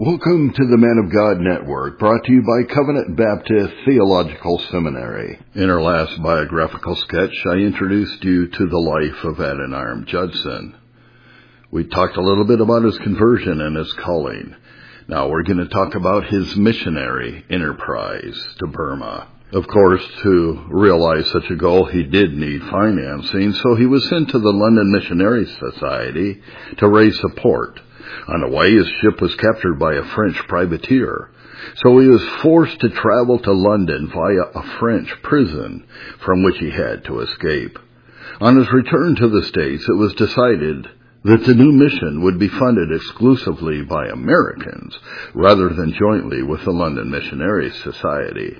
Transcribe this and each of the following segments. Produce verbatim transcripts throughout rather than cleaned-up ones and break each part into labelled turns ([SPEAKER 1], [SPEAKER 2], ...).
[SPEAKER 1] Welcome to the Man of God Network, brought to you by Covenant Baptist Theological Seminary. In our last biographical sketch, I introduced you to the life of Adoniram Judson. We talked a little bit about his conversion and his calling. Now we're going to talk about his missionary enterprise to Burma. Of course, to realize such a goal, he did need financing, so he was sent to the London Missionary Society to raise support. On the way, his ship was captured by a French privateer, so he was forced to travel to London via a French prison from which he had to escape. On his return to the States, it was decided that the new mission would be funded exclusively by Americans rather than jointly with the London Missionary Society.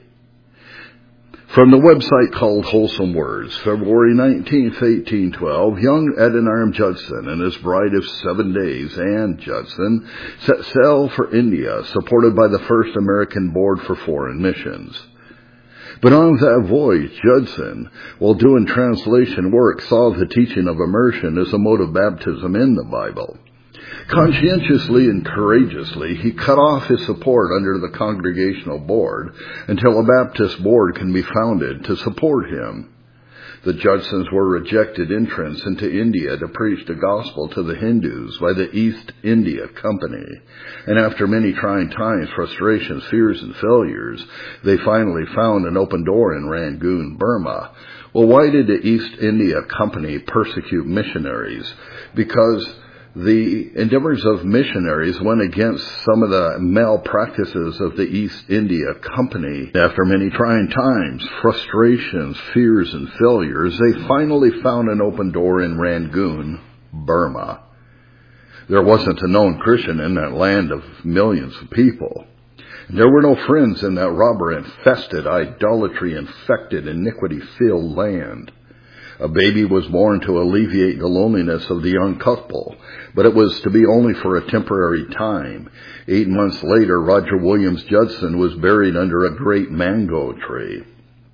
[SPEAKER 1] From the website called Wholesome Words, February nineteenth, eighteen twelve, young Adoniram Judson and his bride of seven days, Anne Judson, set sail for India, supported by the First American Board for Foreign Missions. But on that voyage, Judson, while doing translation work, saw the teaching of immersion as a mode of baptism in the Bible. Conscientiously and courageously, he cut off his support under the Congregational Board until a Baptist board can be founded to support him. The Judsons were rejected entrants into India to preach the gospel to the Hindus by the East India Company, and after many trying times, frustrations, fears, and failures, they finally found an open door in Rangoon, Burma. Well, why did the East India Company persecute missionaries? Because the endeavors of missionaries went against some of the malpractices of the East India Company. After many trying times, frustrations, fears, and failures, they finally found an open door in Rangoon, Burma. There wasn't a known Christian in that land of millions of people. There were no friends in that robber-infested, idolatry-infected, iniquity-filled land. A baby was born to alleviate the loneliness of the young couple, but it was to be only for a temporary time. Eight months later, Roger Williams Judson was buried under a great mango tree.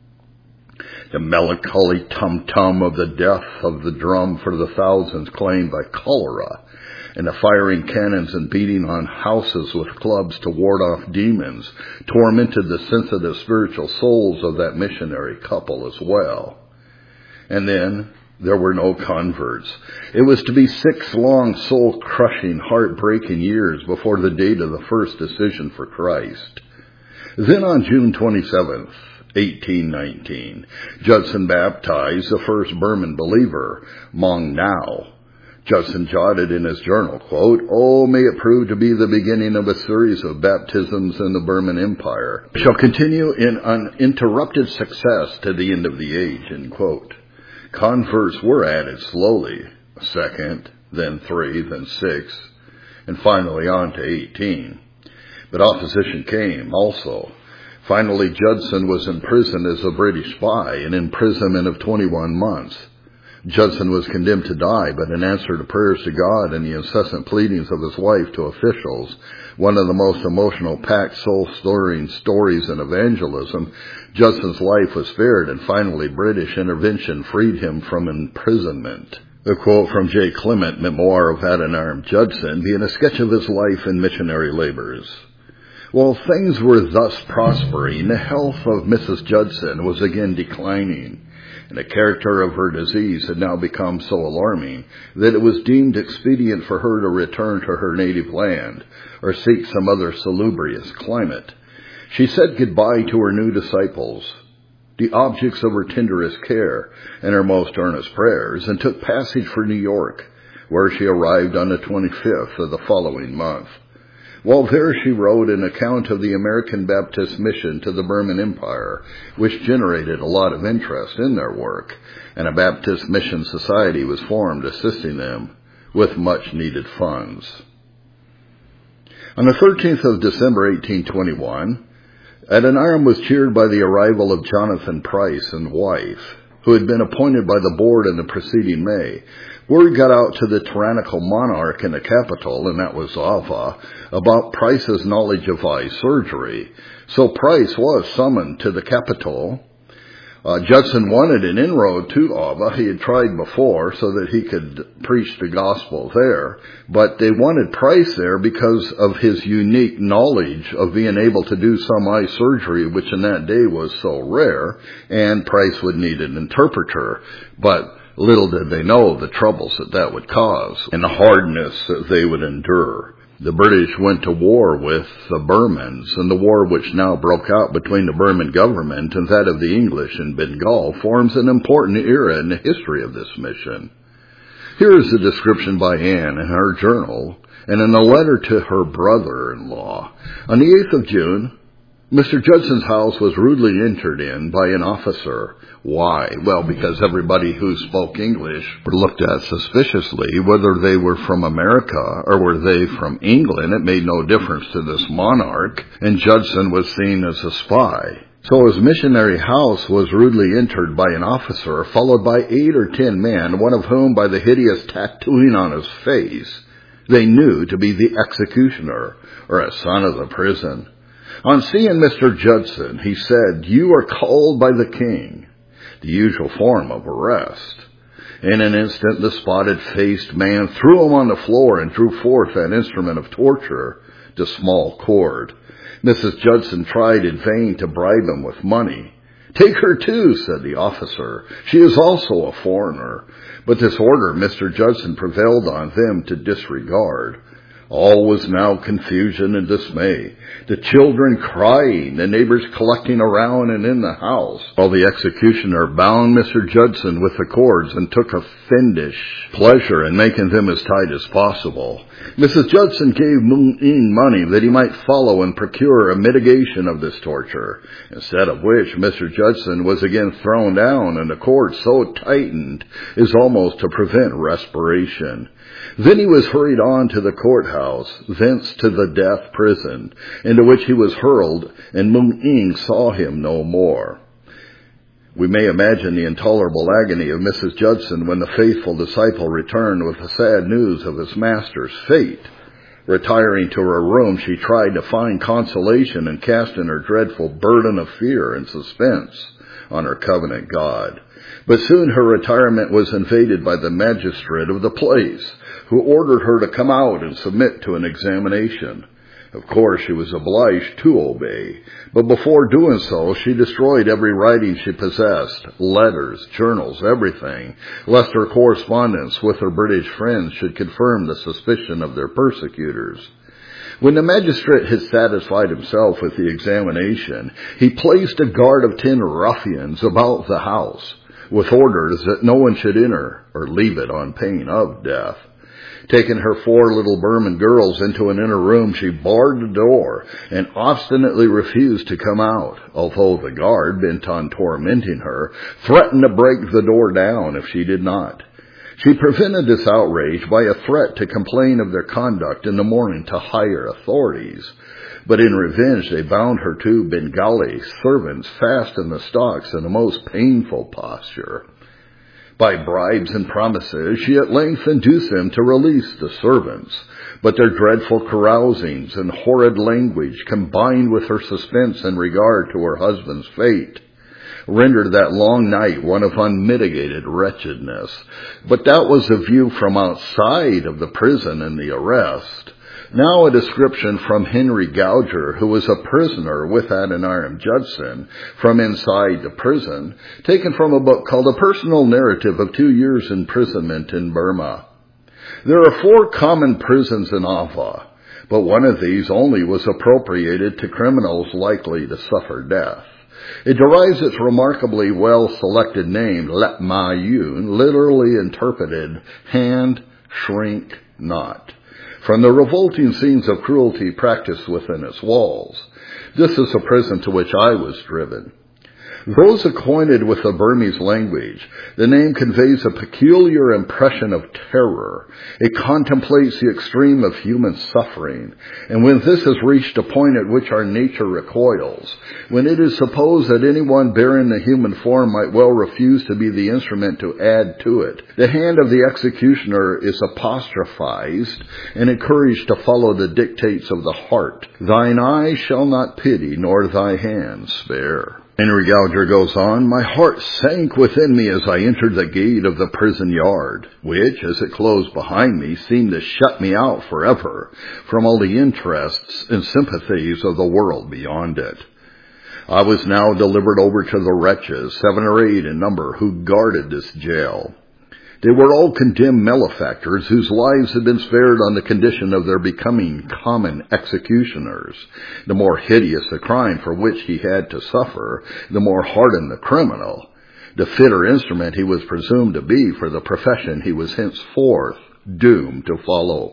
[SPEAKER 1] The melancholy tum-tum of the death of the drum for the thousands claimed by cholera, and the firing cannons and beating on houses with clubs to ward off demons, tormented the sensitive spiritual souls of that missionary couple as well. And then there were no converts. It was to be six long, soul-crushing, heart-breaking years before the date of the first decision for Christ. Then on June twenty-seventh, eighteen nineteen, Judson baptized the first Burman believer, Maung Nao. Judson jotted in his journal, quote, "Oh, may it prove to be the beginning of a series of baptisms in the Burman Empire. Shall continue in uninterrupted success to the end of the age," end quote. Converts were added slowly, a second, then three, then six, and finally on to eighteen. But opposition came also. Finally, Judson was imprisoned as a British spy, an imprisonment of twenty-one months. Judson was condemned to die, but in answer to prayers to God and the incessant pleadings of his wife to officials, one of the most emotional, packed, soul-stirring stories in evangelism, Judson's life was spared, and finally British intervention freed him from imprisonment. The quote from J. Clement, Memoir of Adoniram Judson, being a sketch of his life and missionary labors. While things were thus prospering, the health of Missus Judson was again declining, and the character of her disease had now become so alarming that it was deemed expedient for her to return to her native land or seek some other salubrious climate. She said goodbye to her new disciples, the objects of her tenderest care and her most earnest prayers, and took passage for New York, where she arrived on the twenty-fifth of the following month. While there, she wrote an account of the American Baptist mission to the Burman Empire, which generated a lot of interest in their work, and a Baptist mission society was formed assisting them with much-needed funds. On the thirteenth of December, eighteen twenty-one, Adoniram was cheered by the arrival of Jonathan Price and wife, who had been appointed by the board in the preceding May. Word got out to the tyrannical monarch in the capital, and that was Ava, about Price's knowledge of eye surgery. So Price was summoned to the capital. Uh, Judson wanted an inroad to Ava. He had tried before so that he could preach the gospel there, but they wanted Price there because of his unique knowledge of being able to do some eye surgery, which in that day was so rare, and Price would need an interpreter. But little did they know the troubles that that would cause and the hardness that they would endure. The British went to war with the Burmans, and the war which now broke out between the Burman government and that of the English in Bengal forms an important era in the history of this mission. Here is a description by Anne in her journal and in a letter to her brother-in-law. On the eighth of June, Mister Judson's house was rudely entered in by an officer. Why? Well, because everybody who spoke English were looked at suspiciously, whether they were from America or were they from England. It made no difference to this monarch, and Judson was seen as a spy. So his missionary house was rudely entered by an officer, followed by eight or ten men, one of whom, by the hideous tattooing on his face, they knew to be the executioner, or a son of the prison. On seeing Mister Judson, he said, "You are called by the king," the usual form of arrest. In an instant, the spotted-faced man threw him on the floor and drew forth that instrument of torture, the small cord. Missus Judson tried in vain to bribe him with money. "Take her too," said the officer. "She is also a foreigner." But this order Mister Judson prevailed on them to disregard. All was now confusion and dismay, the children crying, the neighbors collecting around and in the house, while the executioner bound Mister Judson with the cords and took a fiendish pleasure in making them as tight as possible. Missus Judson gave Moon Ing money that he might follow and procure a mitigation of this torture, instead of which Mister Judson was again thrown down and the cords so tightened as almost to prevent respiration. Then he was hurried on to the courthouse, thence to the death prison, into which he was hurled, and Moon Ing saw him no more. We may imagine the intolerable agony of Missus Judson when the faithful disciple returned with the sad news of his master's fate. Retiring to her room, she tried to find consolation and cast in her dreadful burden of fear and suspense on her covenant God. But soon her retirement was invaded by the magistrate of the place, who ordered her to come out and submit to an examination. Of course, she was obliged to obey, but before doing so, she destroyed every writing she possessed, letters, journals, everything, lest her correspondence with her British friends should confirm the suspicion of their persecutors. When the magistrate had satisfied himself with the examination, he placed a guard of ten ruffians about the house, with orders that no one should enter or leave it on pain of death. Taking her four little Burman girls into an inner room, she barred the door and obstinately refused to come out, although the guard, bent on tormenting her, threatened to break the door down if she did not. She prevented this outrage by a threat to complain of their conduct in the morning to higher authorities. But in revenge, they bound her two Bengali servants fast in the stocks in a most painful posture. By bribes and promises, she at length induced them to release the servants, but their dreadful carousings and horrid language, combined with her suspense in regard to her husband's fate, rendered that long night one of unmitigated wretchedness. But that was a view from outside of the prison and the arrest. Now a description from Henry Gouger, who was a prisoner with Adoniram Judson, from inside the prison, taken from a book called A Personal Narrative of Two Years' Imprisonment in Burma. There are four common prisons in Ava, but one of these only was appropriated to criminals likely to suffer death. It derives its remarkably well-selected name, Lep Ma Yun, literally interpreted, hand, shrink not, from the revolting scenes of cruelty practiced within its walls. This is a prison to which I was driven. Those acquainted with the Burmese language, the name conveys a peculiar impression of terror. It contemplates the extreme of human suffering, and when this has reached a point at which our nature recoils, when it is supposed that anyone bearing the human form might well refuse to be the instrument to add to it, the hand of the executioner is apostrophized and encouraged to follow the dictates of the heart. Thine eye shall not pity, nor thy hand spare. Henry Gouger goes on, my heart sank within me as I entered the gate of the prison yard, which, as it closed behind me, seemed to shut me out forever from all the interests and sympathies of the world beyond it. I was now delivered over to the wretches, seven or eight in number, who guarded this jail. They were all condemned malefactors whose lives had been spared on the condition of their becoming common executioners. The more hideous the crime for which he had to suffer, the more hardened the criminal, the fitter instrument he was presumed to be for the profession he was henceforth doomed to follow.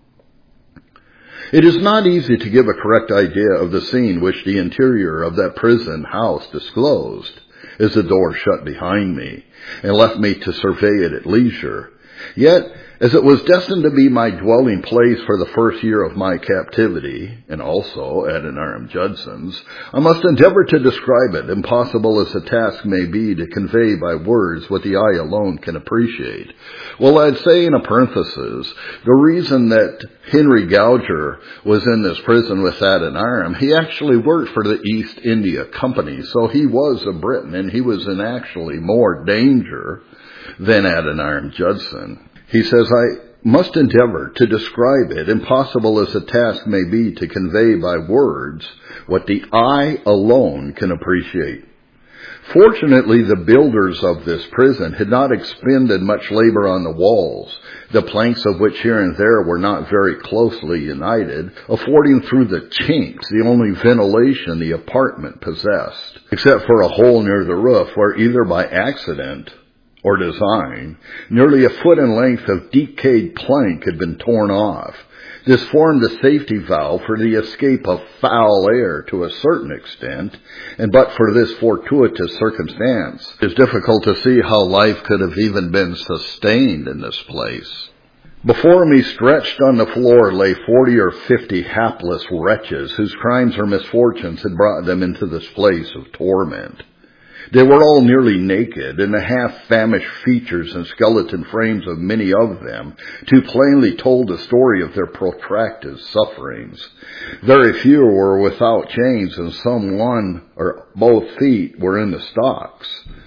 [SPEAKER 1] It is not easy to give a correct idea of the scene which the interior of that prison house disclosed, as the door shut behind me and left me to survey it at leisure. Yet, as it was destined to be my dwelling place for the first year of my captivity, and also Adoniram Judson's, I must endeavor to describe it, impossible as the task may be to convey by words what the eye alone can appreciate. Well, I'd say in a parenthesis, the reason that Henry Gouger was in this prison with Adoniram, he actually worked for the East India Company, so he was a Briton, and he was in actually more danger than Adoniram Judson. He says, I must endeavor to describe it, impossible as the task may be to convey by words what the eye alone can appreciate. Fortunately, the builders of this prison had not expended much labor on the walls, the planks of which here and there were not very closely united, affording through the chinks the only ventilation the apartment possessed, except for a hole near the roof where either by accident or design, nearly a foot in length of decayed plank had been torn off. This formed a safety valve for the escape of foul air to a certain extent, and but for this fortuitous circumstance, it is difficult to see how life could have even been sustained in this place. Before me, stretched on the floor, lay forty or fifty hapless wretches whose crimes or misfortunes had brought them into this place of torment. They were all nearly naked, and the half-famished features and skeleton frames of many of them too plainly told the story of their protracted sufferings. Very few were without chains, and some one or both feet were in the stocks.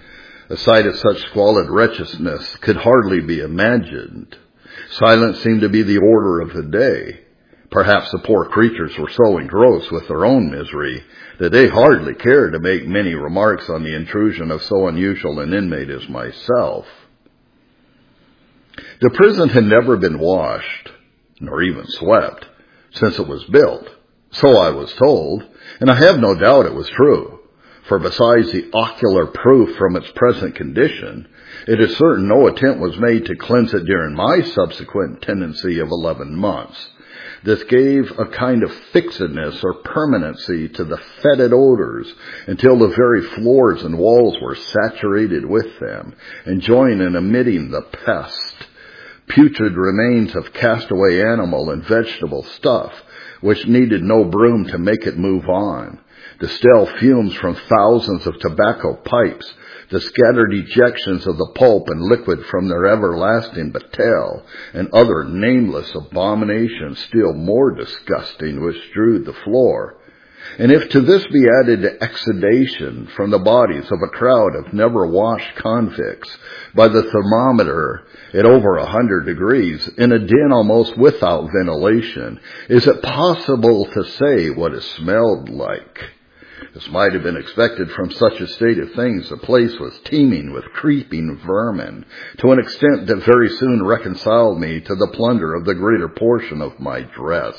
[SPEAKER 1] A sight of such squalid wretchedness could hardly be imagined. Silence seemed to be the order of the day. Perhaps the poor creatures were so engrossed with their own misery that they hardly cared to make many remarks on the intrusion of so unusual an inmate as myself. The prison had never been washed, nor even swept, since it was built. So I was told, and I have no doubt it was true, for besides the ocular proof from its present condition, it is certain no attempt was made to cleanse it during my subsequent tenancy of eleven months. This gave a kind of fixedness or permanency to the fetid odors until the very floors and walls were saturated with them and joined in emitting the pest, putrid remains of castaway animal and vegetable stuff, which needed no broom to make it move on, the stale fumes from thousands of tobacco pipes, the scattered ejections of the pulp and liquid from their everlasting battelle, and other nameless abominations still more disgusting which strewed the floor. And if to this be added the exudation from the bodies of a crowd of never-washed convicts by the thermometer at over a hundred degrees, in a den almost without ventilation, is it possible to say what it smelled like? This might have been expected from such a state of things. The place was teeming with creeping vermin, to an extent that very soon reconciled me to the plunder of the greater portion of my dress.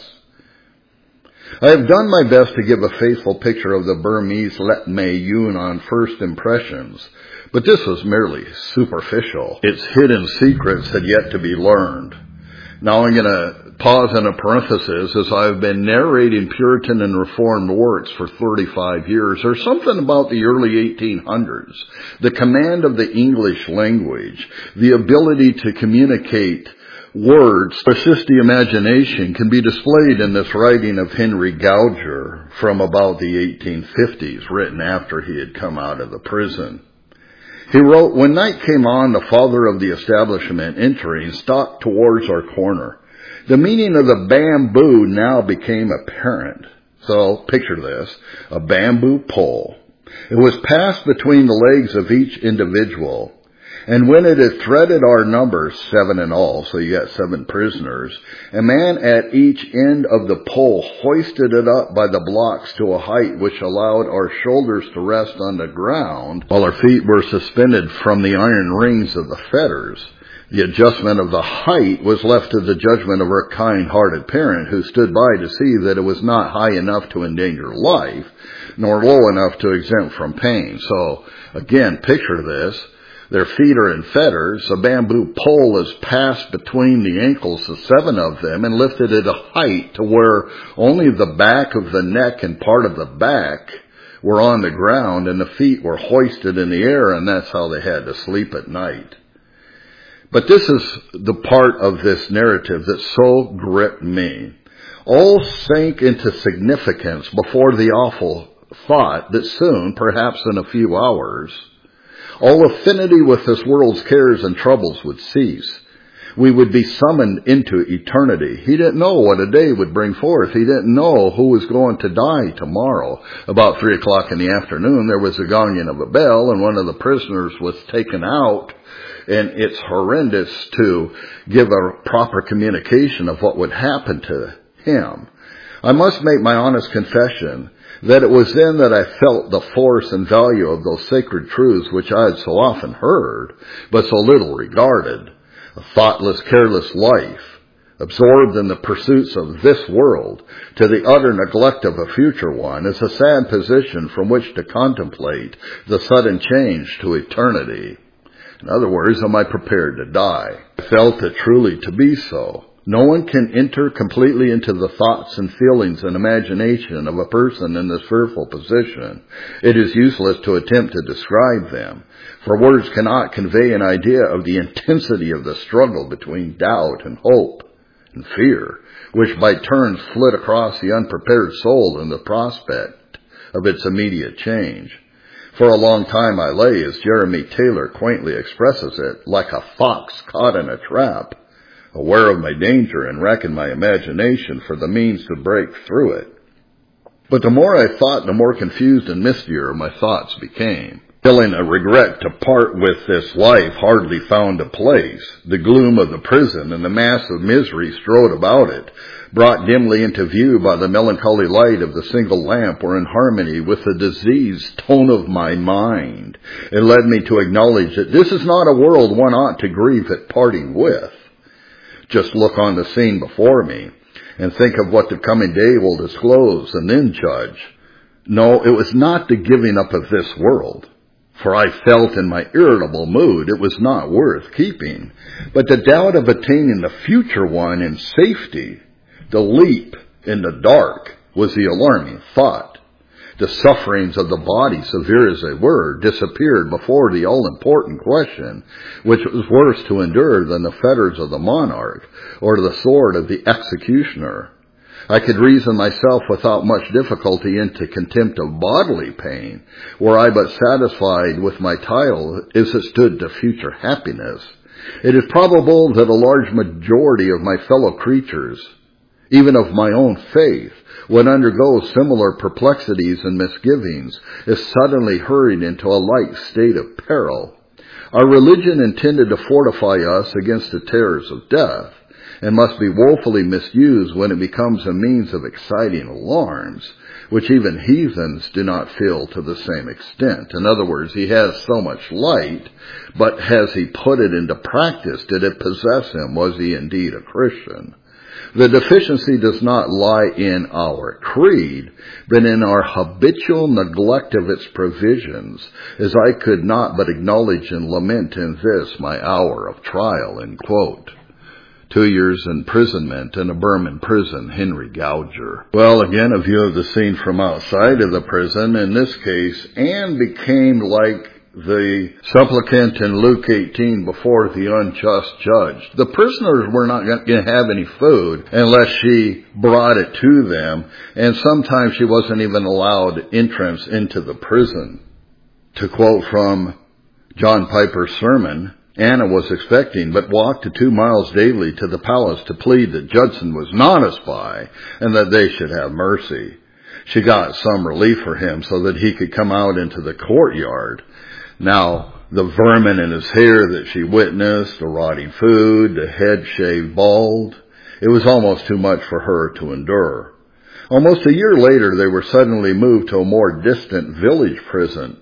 [SPEAKER 1] I have done my best to give a faithful picture of the Burmese Let Me Yun on first impressions, but this was merely superficial. Its hidden secrets had yet to be learned. Now I'm going to pause in a parenthesis, as I've been narrating Puritan and Reformed works for thirty-five years. There's something about the early eighteen hundreds, the command of the English language, the ability to communicate words, assist the imagination, can be displayed in this writing of Henry Gouger from about the eighteen fifties, written after he had come out of the prison. He wrote, "When night came on, the father of the establishment, entering, stalked towards our corner. The meaning of the bamboo now became apparent." So, picture this, a bamboo pole It was passed between the legs of each individual. And when it had threaded our numbers, seven in all, so you got seven prisoners, a man at each end of the pole hoisted it up by the blocks to a height which allowed our shoulders to rest on the ground, while our feet were suspended from the iron rings of the fetters. The adjustment of the height was left to the judgment of our kind-hearted parent, who stood by to see that it was not high enough to endanger life, nor low enough to exempt from pain. So, again, picture this. Their feet are in fetters. A bamboo pole is passed between the ankles of seven of them and lifted at a height to where only the back of the neck and part of the back were on the ground, and the feet were hoisted in the air, and that's how they had to sleep at night. But this is the part of this narrative that so gripped me. All sank into significance before the awful thought that soon, perhaps in a few hours, all affinity with this world's cares and troubles would cease. We would be summoned into eternity. He didn't know what a day would bring forth. He didn't know who was going to die tomorrow. About three o'clock in the afternoon, there was a gonging of a bell, and one of the prisoners was taken out. And it's horrendous to give a proper communication of what would happen to him. I must make my honest confession that it was then that I felt the force and value of those sacred truths which I had so often heard, but so little regarded. A thoughtless, careless life, absorbed in the pursuits of this world, to the utter neglect of a future one, is a sad position from which to contemplate the sudden change to eternity. In other words, am I prepared to die? I felt it truly to be so. No one can enter completely into the thoughts and feelings and imagination of a person in this fearful position. It is useless to attempt to describe them, for words cannot convey an idea of the intensity of the struggle between doubt and hope and fear, which by turns flit across the unprepared soul in the prospect of its immediate change. For a long time I lay, as Jeremy Taylor quaintly expresses it, like a fox caught in a trap, aware of my danger and racking my imagination for the means to break through it. But the more I thought, the more confused and mistier my thoughts became. Feeling a regret to part with this life hardly found a place. The gloom of the prison and the mass of misery strode about it, brought dimly into view by the melancholy light of the single lamp, were in harmony with the diseased tone of my mind. It led me to acknowledge that this is not a world one ought to grieve at parting with. Just look on the scene before me and think of what the coming day will disclose, and then judge. No, it was not the giving up of this world, for I felt in my irritable mood it was not worth keeping, but the doubt of attaining the future one in safety. The leap in the dark was the alarming thought. The sufferings of the body, severe as they were, disappeared before the all-important question, which was worse to endure than the fetters of the monarch or the sword of the executioner. I could reason myself without much difficulty into contempt of bodily pain, were I but satisfied with my title as it stood to future happiness. It is probable that a large majority of my fellow creatures, even of my own faith, would undergo similar perplexities and misgivings if suddenly hurried into a like state of peril. Our religion intended to fortify us against the terrors of death, and must be woefully misused when it becomes a means of exciting alarms, which even heathens do not feel to the same extent. In other words, he has so much light, but has he put it into practice? Did it possess him? Was he indeed a Christian? The deficiency does not lie in our creed, but in our habitual neglect of its provisions, as I could not but acknowledge and lament in this my hour of trial, end quote. Two years imprisonment in a Burman prison, Henry Gouger. Well, again, a view of the scene from outside of the prison. In this case, Anne became like the supplicant in Luke eighteen before the unjust judge. The prisoners were not going to have any food unless she brought it to them, and sometimes she wasn't even allowed entrance into the prison. To quote from John Piper's sermon, Anna was expecting, but walked the two miles daily to the palace to plead that Judson was not a spy and that they should have mercy. She got some relief for him so that he could come out into the courtyard. Now, the vermin in his hair that she witnessed, the rotting food, the head shaved bald, it was almost too much for her to endure. Almost a year later, they were suddenly moved to a more distant village prison.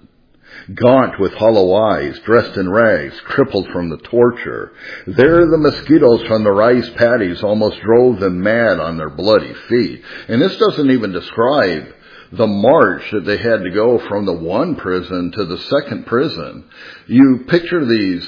[SPEAKER 1] Gaunt with hollow eyes, dressed in rags, crippled from the torture. There the mosquitoes from the rice paddies almost drove them mad on their bloody feet. And this doesn't even describe the march that they had to go from the one prison to the second prison. You picture these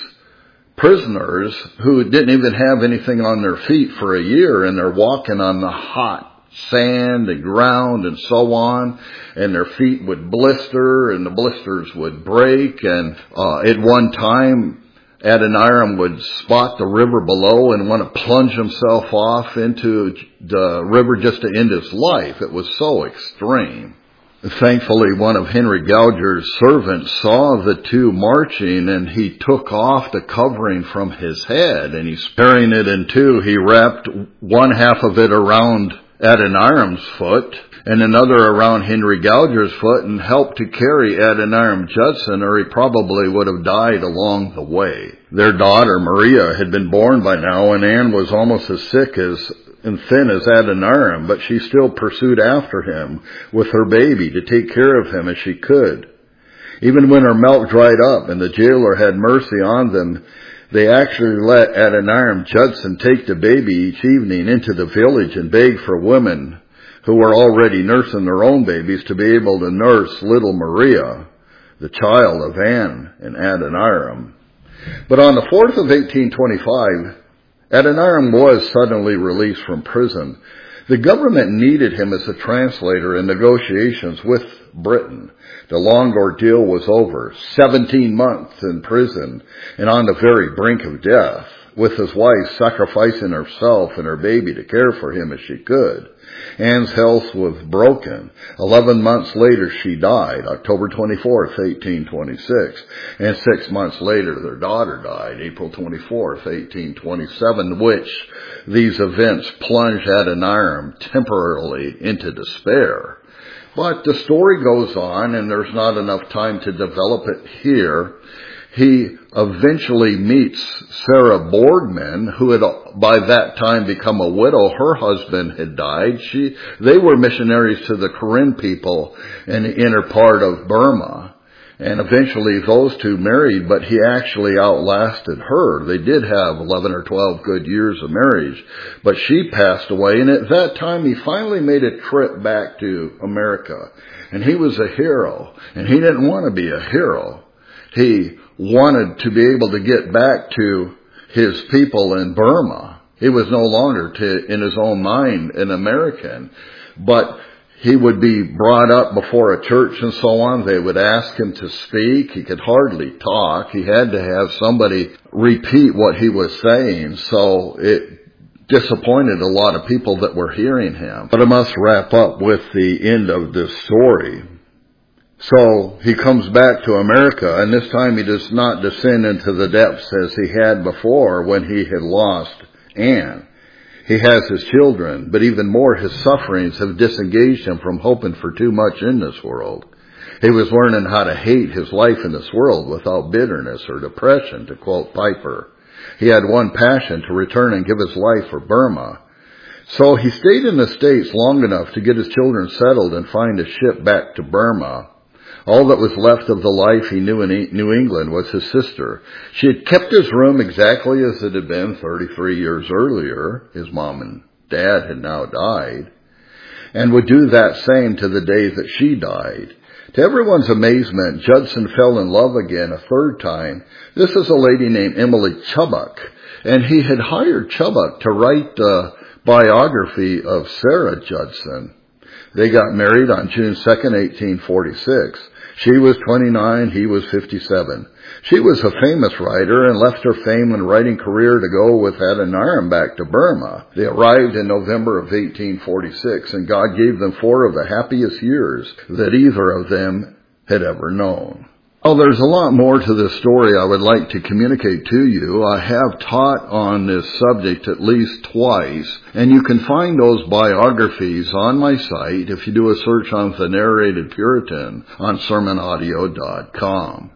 [SPEAKER 1] prisoners who didn't even have anything on their feet for a year, and they're walking on the hot sand and ground and so on, and their feet would blister and the blisters would break. And uh, at one time, Adoniram would spot the river below and want to plunge himself off into the river just to end his life. It was so extreme. Thankfully, one of Henry Gouger's servants saw the two marching, and he took off the covering from his head, and he's tearing it in two. He wrapped one half of it around Adoniram's foot and another around Henry Gouger's foot, and helped to carry Adoniram Judson, or he probably would have died along the way. Their daughter, Maria, had been born by now, and Anne was almost as sick as and thin as Adoniram, but she still pursued after him with her baby to take care of him as she could. Even when her milk dried up and the jailer had mercy on them, they actually let Adoniram Judson take the baby each evening into the village and beg for women who were already nursing their own babies to be able to nurse little Maria, the child of Anne and Adoniram. But on the fourth of eighteen twenty-five, Adoniram was suddenly released from prison. The government needed him as a translator in negotiations with Britain. The long ordeal was over. Seventeen months in prison and on the very brink of death, with his wife sacrificing herself and her baby to care for him as she could. Anne's health was broken. Eleven months later, she died, October twenty-fourth, eighteen twenty-six. And six months later, their daughter died, April twenty-fourth, eighteen twenty-seven, which these events plunged Adoniram temporarily into despair. But the story goes on, and there's not enough time to develop it here. He eventually meets Sarah Boardman, who had by that time become a widow. Her husband had died. She, they were missionaries to the Karen people in the inner part of Burma. And eventually those two married, but he actually outlasted her. They did have eleven or twelve good years of marriage, but she passed away. And at that time, he finally made a trip back to America. And he was a hero, and he didn't want to be a hero. He wanted to be able to get back to his people in Burma. He was no longer, to, in his own mind, an American. But he would be brought up before a church and so on. They would ask him to speak. He could hardly talk. He had to have somebody repeat what he was saying. So it disappointed a lot of people that were hearing him. But I must wrap up with the end of this story. So he comes back to America, and this time he does not descend into the depths as he had before when he had lost Anne. He has his children, but even more, his sufferings have disengaged him from hoping for too much in this world. He was learning how to hate his life in this world without bitterness or depression, to quote Piper. He had one passion: to return and give his life for Burma. So he stayed in the States long enough to get his children settled and find a ship back to Burma. All that was left of the life he knew in New England was his sister. She had kept his room exactly as it had been thirty-three years earlier. His mom and dad had now died, and would do that same to the day that she died. To everyone's amazement, Judson fell in love again a third time. This is a lady named Emily Chubbuck, and he had hired Chubbuck to write the biography of Sarah Judson. They got married on June second, eighteen forty-six. She was twenty-nine, he was fifty-seven. She was a famous writer and left her fame and writing career to go with Adoniram back to Burma. They arrived in November of eighteen forty-six, and God gave them four of the happiest years that either of them had ever known. Oh, there's a lot more to this story I would like to communicate to you. I have taught on this subject at least twice, and you can find those biographies on my site if you do a search on The Narrated Puritan on sermon audio dot com.